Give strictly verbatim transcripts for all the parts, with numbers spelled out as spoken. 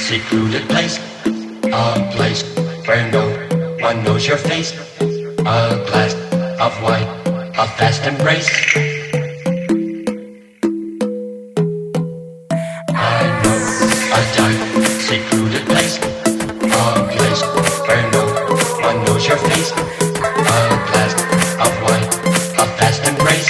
secluded place, a place where no one knows your face, a glass of wine, a fast embrace. I know a dark, secluded place, a place where no one knows your face, a glass of wine, a fast embrace.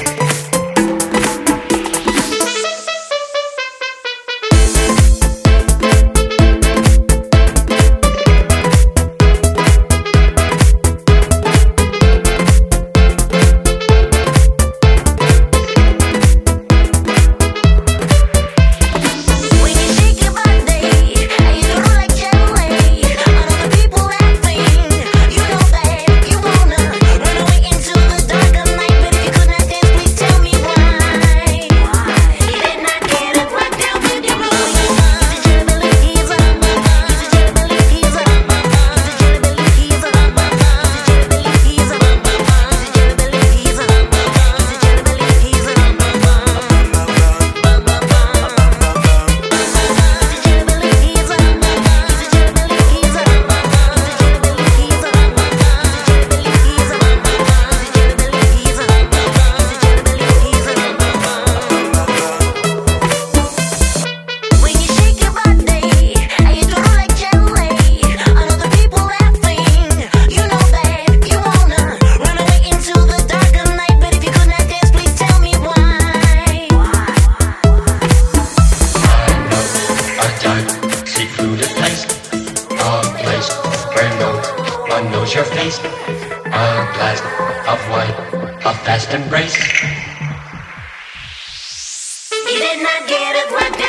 Knows your face, a glass of wine, a fast embrace. You did not get it right.